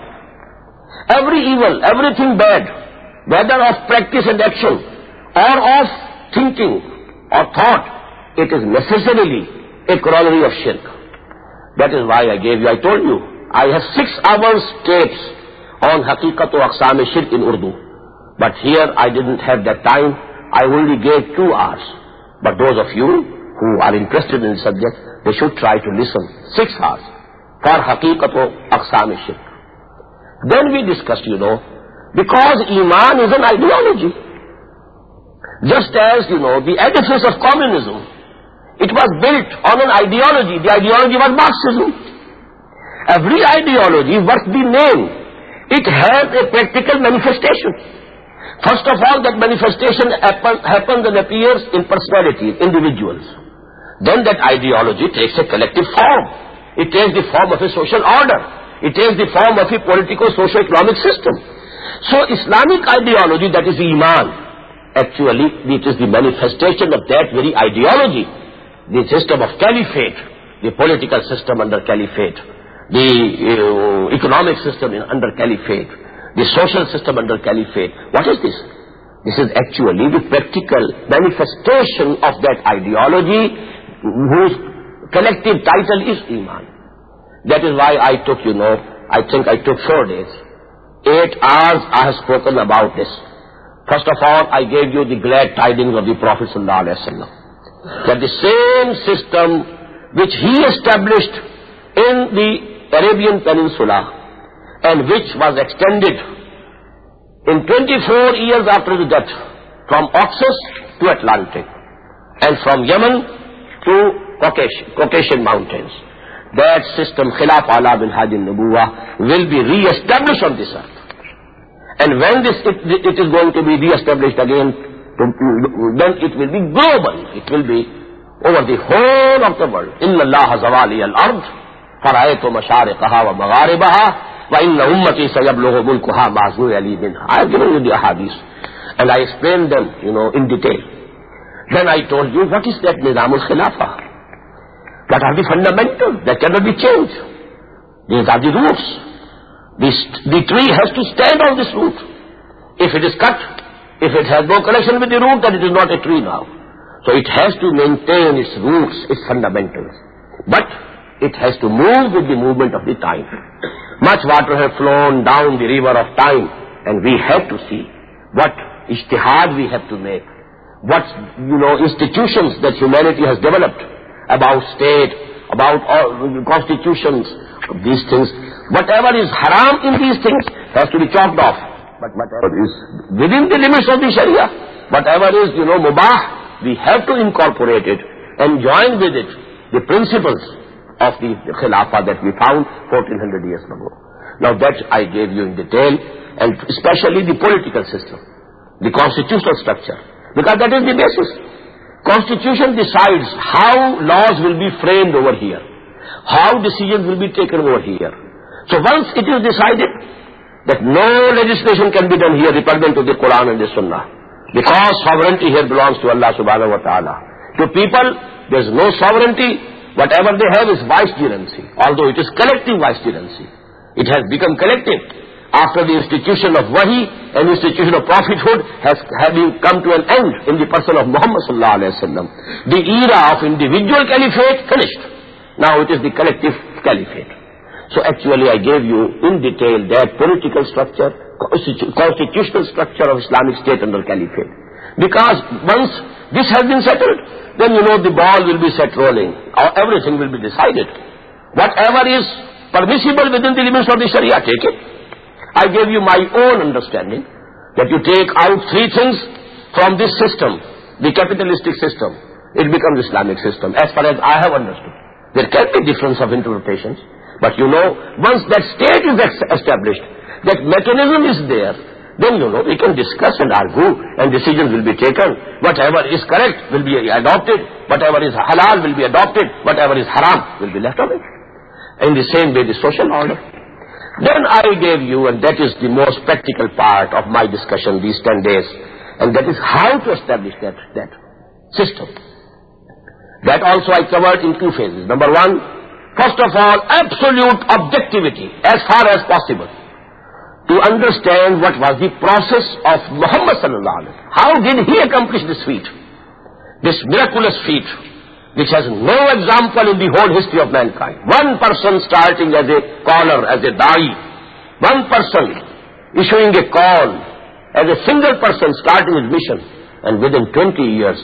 Every evil, everything bad, whether of practice and action or of thinking or thought, it is necessarily a corollary of Shirk. That is why I told you, I have 6 hours tapes on Haqiqat wa Aqsam Shirk in Urdu. But here I didn't have that time. I only gave 2 hours. But those of you who are interested in the subject, they should try to listen 6 hours for Haqiqat wa Aqsam Shirk. Then we discussed, because Iman is an ideology. Just as, the edifice of communism, it was built on an ideology. The ideology was Marxism. Every ideology, what the name, it has a practical manifestation. First of all, that manifestation happens and appears in personalities, individuals. Then that ideology takes a collective form. It takes the form of a social order. It takes the form of a political, socio-economic system. So Islamic ideology, that is Iman, actually it is the manifestation of that very ideology. The system of caliphate, the political system under caliphate, the economic system under caliphate, the social system under caliphate. What is this? This is actually the practical manifestation of that ideology whose collective title is Iman. That is why I took, I think I took 4 days. 8 hours I have spoken about this. First of all, I gave you the glad tidings of the Prophet ﷺ, that the same system which he established in the Arabian Peninsula and which was extended in 24 years after the death from Oxus to Atlantic and from Yemen to Caucasian mountains. That system, Khilaf ala bin Hadi Nubuwah, will be re-established on this earth. And when it is going to be re-established again, then it will be global. It will be over the whole of the world. Inna Allah zawali al-ard, fara'aytu mashariqaha wa magharibaha, wa inna ummati sayablughu mulkuha ma'zu yali minha. I have given you the ahadith, and I explained them, in detail. Then I told you, what is that Nizam al-Khilafah? What are the fundamentals that cannot be changed? These are the roots. The tree has to stand on this root. If it is cut, if it has no connection with the root, then it is not a tree now. So it has to maintain its roots, its fundamentals. But it has to move with the movement of the time. Much water has flown down the river of time, and we have to see what ijtihad we have to make, what institutions that humanity has developed about state, about constitutions, these things. Whatever is haram in these things has to be chopped off. But whatever is within the limits of the Sharia, whatever is, mubah, we have to incorporate it and join with it the principles of the Khilafah that we found 1400 years ago. Now that I gave you in detail, and especially the political system, the constitutional structure, because that is the basis. Constitution decides how laws will be framed over here, how decisions will be taken over here. So once it is decided that no legislation can be done here repugnant to the Quran and the Sunnah, because sovereignty here belongs to Allah subhanahu wa ta'ala. To people, there is no sovereignty. Whatever they have is vicegerency, although it is collective vicegerency. It has become collective after the institution of wahi and the institution of prophethood has having come to an end in the person of Muhammad sallallahu alaihi wasallam. The era of individual caliphate finished. Now it is the collective caliphate. So actually I gave you in detail that political structure, constitutional structure of Islamic State under caliphate. Because once this has been settled, then you know the ball will be set rolling. Everything will be decided. Whatever is permissible within the limits of the Sharia, take it. I gave you my own understanding that you take out three things from this system, the capitalistic system. It becomes Islamic system, as far as I have understood. There can be difference of interpretations, but you know, once that state is established, that mechanism is there, then you know, we can discuss and argue and decisions will be taken. Whatever is correct will be adopted, whatever is halal will be adopted, whatever is haram will be left away. In the same way, the social order. Then I gave you, and that is the most practical part of my discussion these 10 days, and that is how to establish that system. That also I covered in two phases. Number one, first of all, absolute objectivity as far as possible, to understand what was the process of Muhammad sallallahu alaihi wasallam. How did he accomplish this feat, this miraculous feat, which has no example in the whole history of mankind. One person starting as a caller, as a da'i. One person issuing a call, as a single person starting his mission. And within 20 years,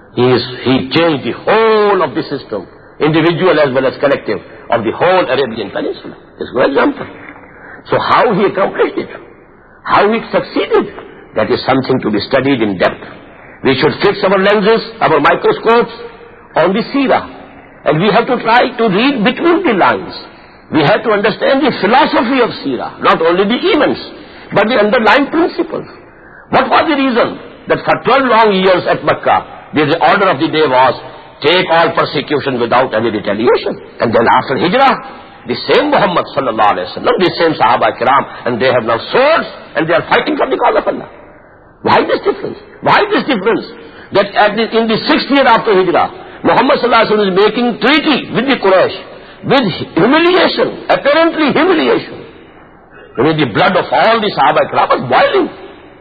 he changed the whole of the system, individual as well as collective, of the whole Arabian Peninsula. There's no example. So how he accomplished it, how he succeeded, that is something to be studied in depth. We should fix our lenses, our microscopes, on the seerah, and we have to try to read between the lines. We have to understand the philosophy of seerah, not only the events, but the underlying principles. What was the reason that for 12 long years at Makkah, the order of the day was, take all persecution without any retaliation. And then after Hijrah, the same Muhammad sallallahu alaihi wasallam, the same Sahaba Kiram, and they have now swords, and they are fighting for the cause of Allah. Why this difference? Why this difference? That in the 6th year after Hijrah, Muhammad sallallahu alaihi wasallam is making treaty with the Quraysh, with humiliation, apparently humiliation. When the blood of all the Sahaba Ikram was boiling.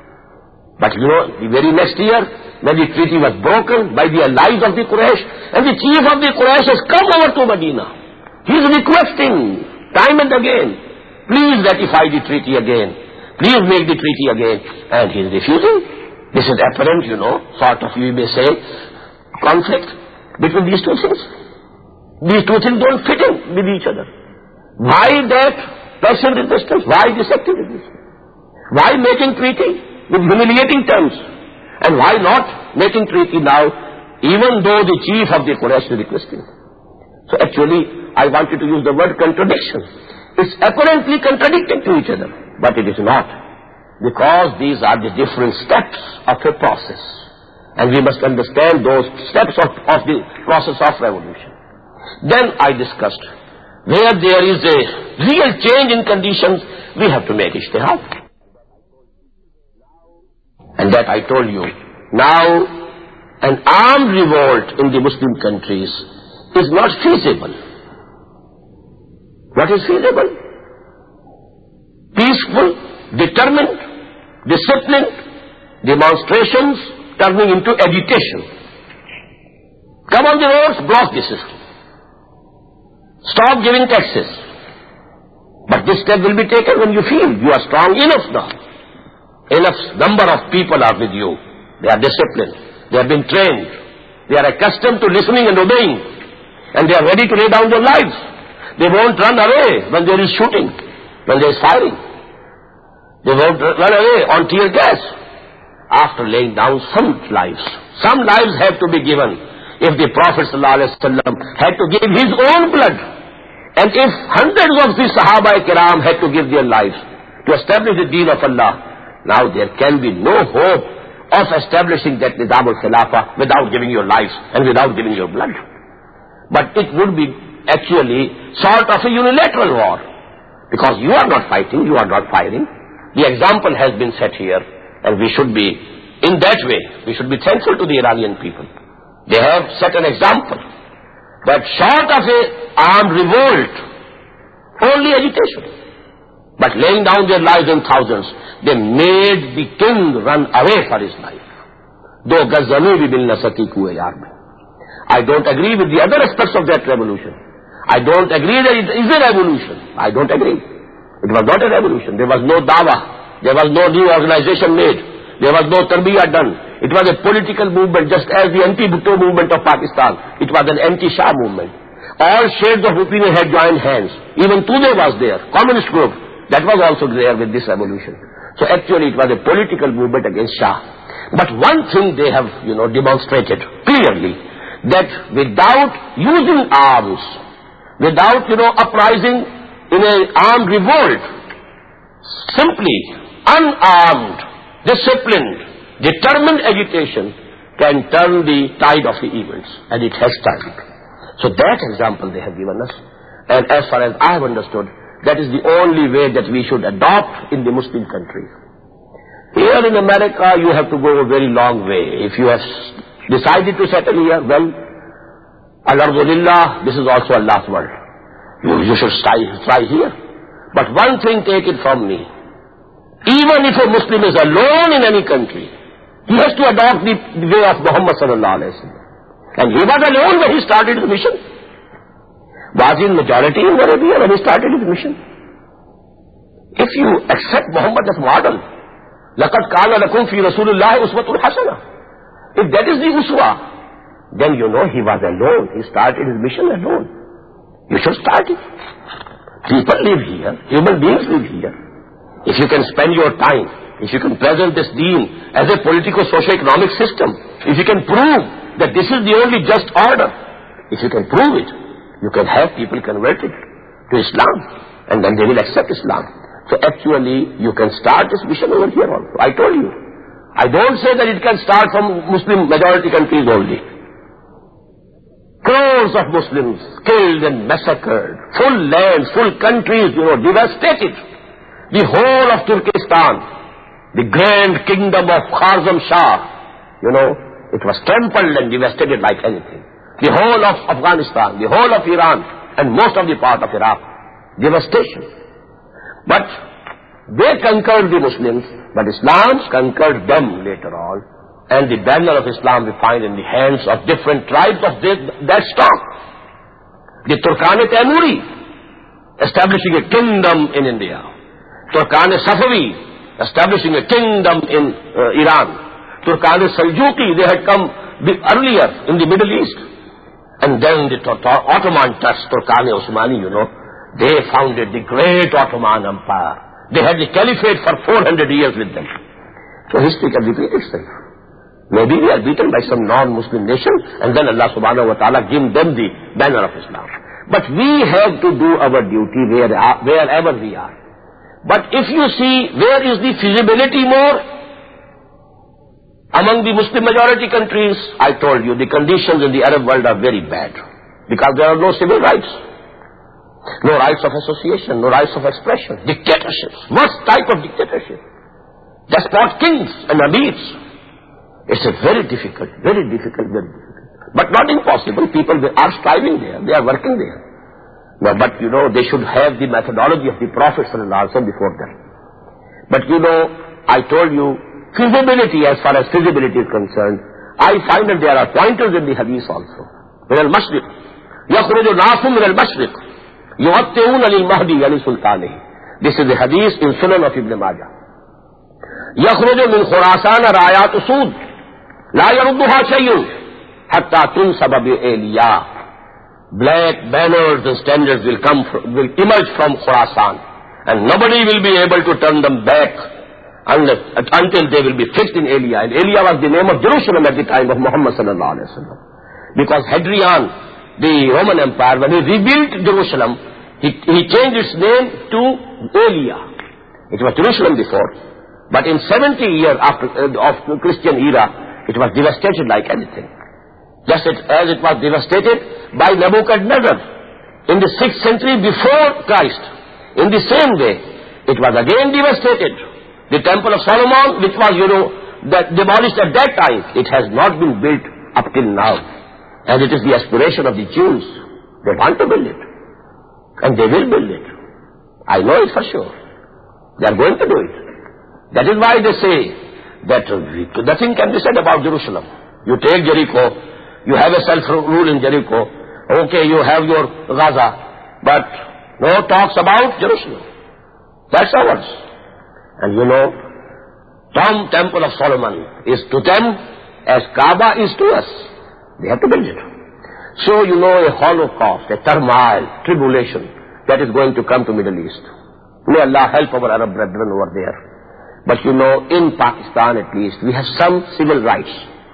But you know, the very next year, when the treaty was broken by the allies of the Quraysh, and the chief of the Quraysh has come over to Medina. He is requesting, time and again, please ratify the treaty again. Please make the treaty again. And he is refusing. This is apparent, you know, sort of, you may say, conflict between these two things. These two things don't fit in with each other. Why that passive resistance? Why this active resistance? Why making treaty with humiliating terms? And why not making treaty now, even though the chief of the Quraysh is requesting? So actually, I wanted to use the word contradiction. It's apparently contradicting to each other, but it is not. Because these are the different steps of a process. And we must understand those steps of the process of revolution. Then I discussed, where there is a real change in conditions, we have to make ijtihad. And that I told you, now an armed revolt in the Muslim countries is not feasible. What is feasible? Peaceful, determined, disciplined demonstrations turning into agitation. Come on the roads, block the system. Stop giving taxes. But this step will be taken when you feel you are strong enough now. Enough number of people are with you. They are disciplined. They have been trained. They are accustomed to listening and obeying. And they are ready to lay down their lives. They won't run away when there is shooting, when there is firing. They won't run away on tear gas. After laying down some lives have to be given. If the Prophet ﷺ had to give his own blood, and if hundreds of the Sahaba Kiram had to give their lives to establish the deen of Allah, now there can be no hope of establishing that Nizam al-Khilafah without giving your lives and without giving your blood. But it would be actually sort of a unilateral war, because you are not fighting, you are not firing. The example has been set here, and we should be, in that way, we should be thankful to the Iranian people. They have set an example that short of an armed revolt, only agitation, but laying down their lives in thousands, they made the king run away for his life. Though Ghazani bi bil nasati kuwe yaar mein. I don't agree with the other aspects of that revolution. I don't agree that it is a revolution. I don't agree. It was not a revolution. There was no dawah. There was no new organization made. There was no tarbiyah done. It was a political movement, just as the anti-Bhutto movement of Pakistan. It was an anti-Shah movement. All shades of opinion had joined hands. Even Tudeh was there, communist group. That was also there with this revolution. So actually it was a political movement against Shah. But one thing they have, demonstrated clearly, that without using arms, without, uprising in an armed revolt, simply unarmed, disciplined, determined agitation can turn the tide of the events. And it has turned. So that example they have given us. And as far as I have understood, that is the only way that we should adopt in the Muslim countries. Here in America, you have to go a very long way. If you have decided to settle here, well, alhamdulillah, this is also Allah's world. You should try here. But one thing, take it from me. Even if a Muslim is alone in any country, he has to adopt the way of Muhammad sallallahu alaihi wasallam. And he was alone when he started his mission. Was in majority in Arabia when he started his mission. If you accept Muhammad as model, لَقَدْ كَانَ لَكُمْ فِي رَسُولِ اللَّهِ أُسْوَةٌ حَسَنَةٌ. If that is the uswa, then he was alone. He started his mission alone. You should start it. People live here. Human beings live here. If you can spend your time, if you can present this deen as a political socio-economic system, if you can prove that this is the only just order, if you can prove it, you can have people converted to Islam, and then they will accept Islam. So actually, you can start this mission over here also. I told you. I don't say that it can start from Muslim majority countries only. Crores of Muslims killed and massacred. Full lands, full countries, devastated. The whole of Turkestan, the grand kingdom of Kharzam Shah, it was trampled and devastated like anything. The whole of Afghanistan, the whole of Iran, and most of the part of Iraq. Devastation. But they conquered the Muslims, but Islam conquered them later on. And the banner of Islam we find in the hands of different tribes of that stock. The Turkana-Taimuri, establishing a kingdom in India. Turkana-Safavi, establishing a kingdom in Iran. Turkana-Saljuki, they had come earlier in the Middle East. And then the Ottoman Turks, Turkana-Osmani, they founded the great Ottoman Empire. They had the caliphate for 400 years with them. So history can repeat itself. Maybe we are beaten by some non-Muslim nation, and then Allah subhanahu wa ta'ala give them the banner of Islam. But we have to do our duty wherever we are. But if you see where is the feasibility more, among the Muslim majority countries, I told you, the conditions in the Arab world are very bad. Because there are no civil rights. No rights of association, no rights of expression. Dictatorships. Worst type of dictatorship. Despot kings and amirs. It's a very difficult. But not impossible. People are striving there. They are working there. No, but they should have the methodology of the Prophet ﷺ before them. But I told you, feasibility, as far as feasibility is concerned, I find that there are pointers in the hadith also. من المشرق يخرج ناس من المشرق يوطئون للمهدي يعني سلطانه. This is the hadith in Sunan of Ibn Majah. يخرج من خراسان رايات سود لا يردها شيء حتى تنصب بإيليا. Black banners and standards will emerge from Khurasan, and nobody will be able to turn them back until they will be fixed in Elia. And Elia was the name of Jerusalem at the time of Muhammad sallallahu alaihi wasallam. Because Hadrian, the Roman Empire, when he rebuilt Jerusalem, he changed its name to Elia. It was Jerusalem before. But in 70 years of the Christian era, it was devastated like anything. Just as it was devastated by Nebuchadnezzar in the 6th century before Christ. In the same way, it was again devastated. The Temple of Solomon, which was, demolished at that time, it has not been built up till now. And it is the aspiration of the Jews. They want to build it. And they will build it. I know it for sure. They are going to do it. That is why they say that nothing can be said about Jerusalem. You take Jericho, you have a self-rule in Jericho, okay, you have your Gaza, but no talks about Jerusalem. That's ours. And Temple of Solomon is to them as Kaaba is to us. They have to build it. So, a holocaust, a turmoil, tribulation, that is going to come to Middle East. May Allah help our Arab brethren over there. But in Pakistan at least, we have some civil rights.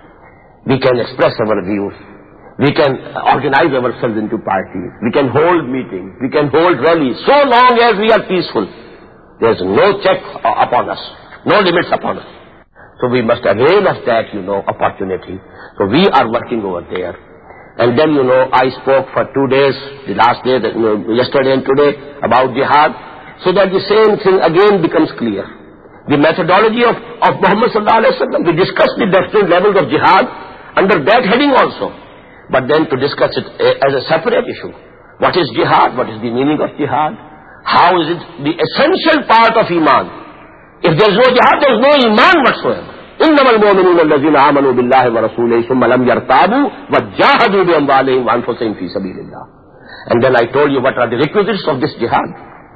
We can express our views. We can organize ourselves into parties. We can hold meetings. We can hold rallies. So long as we are peaceful, there is no check upon us. No limits upon us. So we must avail of that, opportunity. So we are working over there. And then, I spoke for 2 days, the last day, yesterday and today, about jihad, so that the same thing again becomes clear. The methodology of Muhammad sallallahu alaihi wasallam, we discussed the different levels of jihad under that heading also. But then to discuss it as a separate issue. What is jihad? What is the meaning of jihad? How is it the essential part of Iman? If there is no jihad, there is no Iman whatsoever. إنما المؤمنون الذين آمنوا بالله ورسوله ثم لم يرتابوا وجاهدوا بأموالهم وأنفسهم في سبيل الله. And then I told you what are the requisites of this jihad.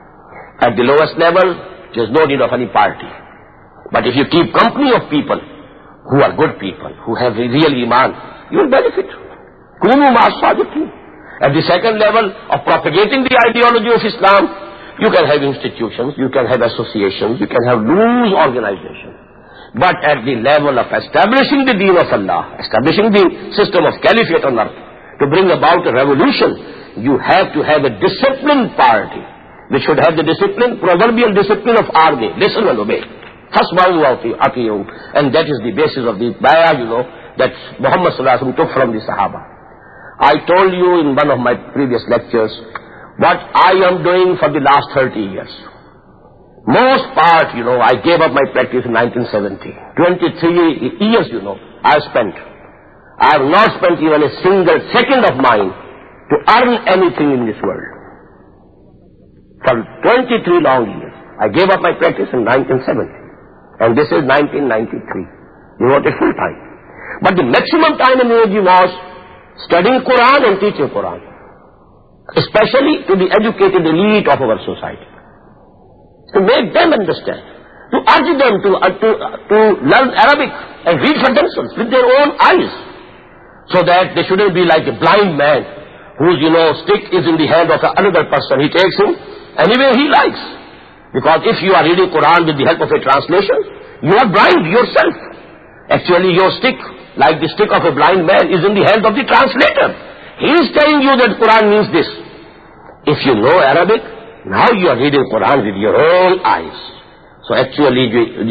At the lowest level, there is no need of any party. But if you keep company of people who are good people, who have real Iman, you will benefit. Kunu ma'as sadiqin. At the second level of propagating the ideology of Islam, you can have institutions, you can have associations, you can have loose organizations. But at the level of establishing the deen of Allah, establishing the system of caliphate on earth, to bring about a revolution, you have to have a disciplined party, which should have the discipline, proverbial discipline of army. Listen and obey. And that is the basis of the bay'ah, that Muhammad sallallahu alaihi wasallam took from the Sahaba. I told you in one of my previous lectures what I am doing for the last 30 years. Most part, I gave up my practice in 1970. 23 years, I have spent. I have not spent even a single second of mine to earn anything in this world. For 23 long years. I gave up my practice in 1970. And this is 1993. You want it full time. But the maximum time and energy was studying Quran and teaching Quran. Especially to the educated elite of our society. To make them understand, to urge them to learn Arabic and read for themselves with their own eyes, so that they shouldn't be like a blind man whose, stick is in the hand of another person. He takes him anywhere he likes. Because if you are reading Quran with the help of a translation, you are blind yourself. Actually, your stick, like the stick of a blind man, is in the hand of the translator. He is telling you that Quran means this. If you know Arabic, now you are reading Quran with your own eyes. So actually,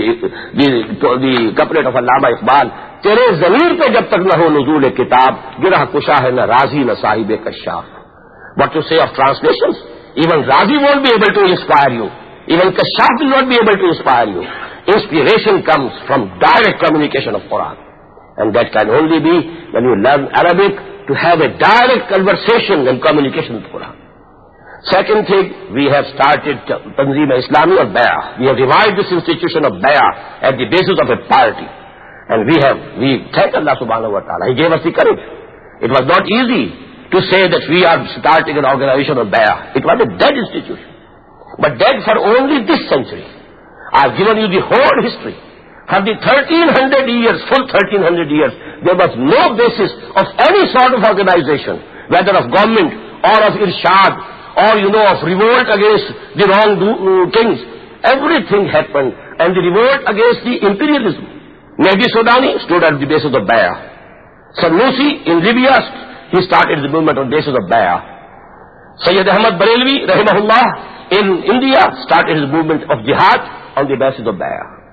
the couplet of Allama Iqbal, Tere zamir pe jab tak na ho nuzul kitab, girah kusha hai na razi na sahib kashaf. What to say of translations? Even Razi won't be able to inspire you. Even Kashaf will not be able to inspire you. Inspiration comes from direct communication of Quran. And that can only be when you learn Arabic to have a direct conversation and communication with Quran. Second thing, we have started Tanzeem Islami or Bay'ah. We have revived this institution of Bay'ah at the basis of a party. And we thank Allah subhanahu wa ta'ala. He gave us the courage. It was not easy to say that we are starting an organization of Bay'ah. It was a dead institution. But dead for only this century. I have given you the whole history. For the 1300 years, full 1300 years, there was no basis of any sort of organization, whether of government or of irshad, or, of revolt against the wrong kings. Everything happened. And the revolt against the imperialism. Mehdi Sudani stood at the basis of Bay'ah. Sanusi in Libya, he started the movement on the basis of Bay'ah. Sayyid Ahmad Barelvi, rahimahullah, in India, started his movement of jihad on the basis of Bay'ah.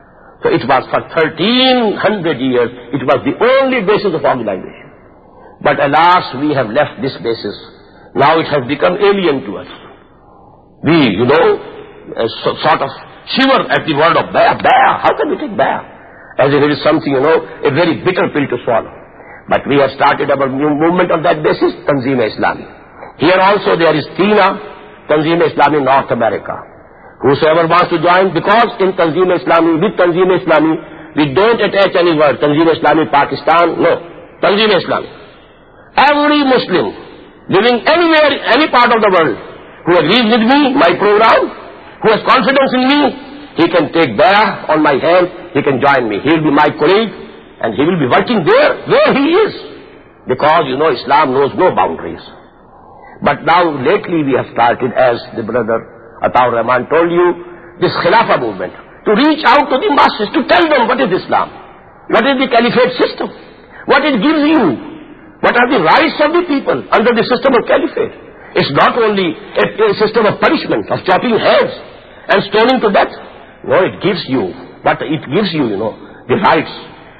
So it was for 1300 years, it was the only basis of organization. But alas, we have left this basis. Now it has become alien to us. We, sort of shiver at the word of bay'ah. Bay'ah, how can we take bay'ah? As if it is something, a very bitter pill to swallow. But we have started our new movement on that basis, Tanzeem-e-Islami. Here also there is TINA, Tanzeem-e-Islami North America. Whosoever wants to join, because in Tanzeem-e-Islami, with Tanzeem-e-Islami, we don't attach any word, Tanzeem-e-Islami Pakistan, no. Tanzeem-e-Islami. Every Muslim living anywhere, any part of the world, who agrees with me, my program, who has confidence in me, he can take bay'ah on my hand, he can join me. He will be my colleague, and he will be working there where he is. Because, Islam knows no boundaries. But now, lately we have started, as the brother Ataur Rahman told you, this Khilafah movement, to reach out to the masses, to tell them what is Islam, what is the caliphate system, what it gives you, what are the rights of the people under the system of caliphate. It's not only a system of punishment, of chopping heads and stoning to death. No, it gives you, the rights,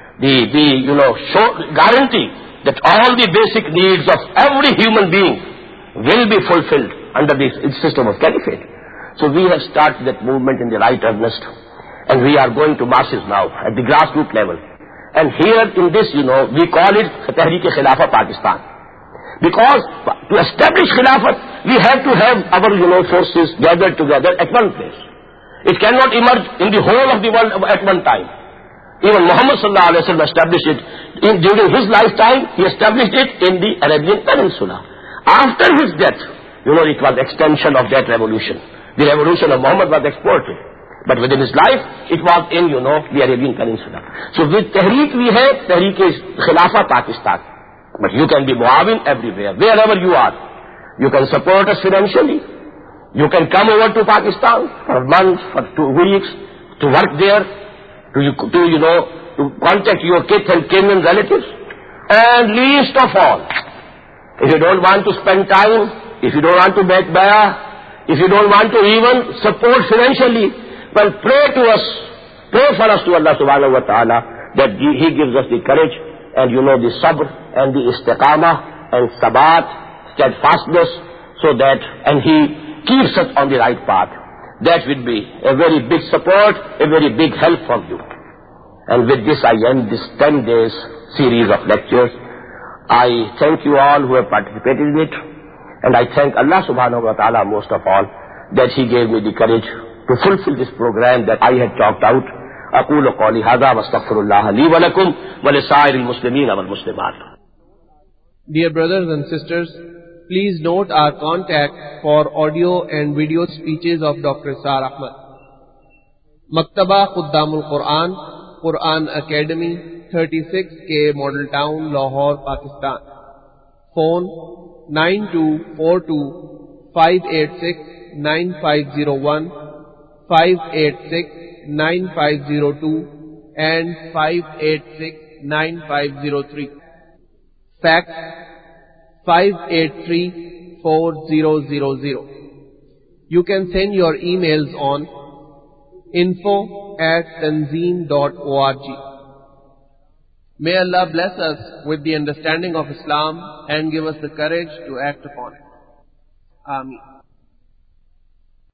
guarantee that all the basic needs of every human being will be fulfilled under this system of caliphate. So we have started that movement in the right earnest, and we are going to masses now at the grassroots level. And here in this, we call it Tehreek-e-Khilafah Pakistan. Because to establish Khilafat, we have to have our, forces gathered together at one place. It cannot emerge in the whole of the world at one time. Even Muhammad sallallahu alaihi wasallam established it. During his lifetime, he established it in the Arabian Peninsula. After his death, it was extension of that revolution. The revolution of Muhammad was exported. But within his life, it was in, the Arabian Peninsula. So with Tehreek we have Tehreek-e-Khilafah Pakistan. But you can be Muawin everywhere, wherever you are. You can support us financially. You can come over to Pakistan for a month, for 2 weeks, to work there, to contact your kith and kin and relatives. And least of all, if you don't want to spend time, if you don't want to make bay'ah, if you don't want to even support financially, well, pray for us to Allah subhanahu wa ta'ala, that He gives us the courage and the sabr and the istiqamah and sabat, steadfastness, so that, and He keeps us on the right path. That will be a very big support, a very big help from you. And with this I end this 10 days series of lectures. I thank you all who have participated in it, and I thank Allah subhanahu wa ta'ala most of all, that He gave me the courage to fulfill this program that I had chalked out. أقول قولي هذا واستغفر الله لي ولكم ولسائر المسلمين والمسلمات. Dear brothers and sisters, please note our contact for audio and video speeches of Dr. Isar Ahmad. Maktaba Khuddamul Quran, Quran Academy, 36K Model Town, Lahore, Pakistan. Phone 9242-586-9501, 586-9502 and 586-9503. Fax 583-4000. You can send your emails on info@tanzeem.org. May Allah bless us with the understanding of Islam and give us the courage to act upon it. Ameen.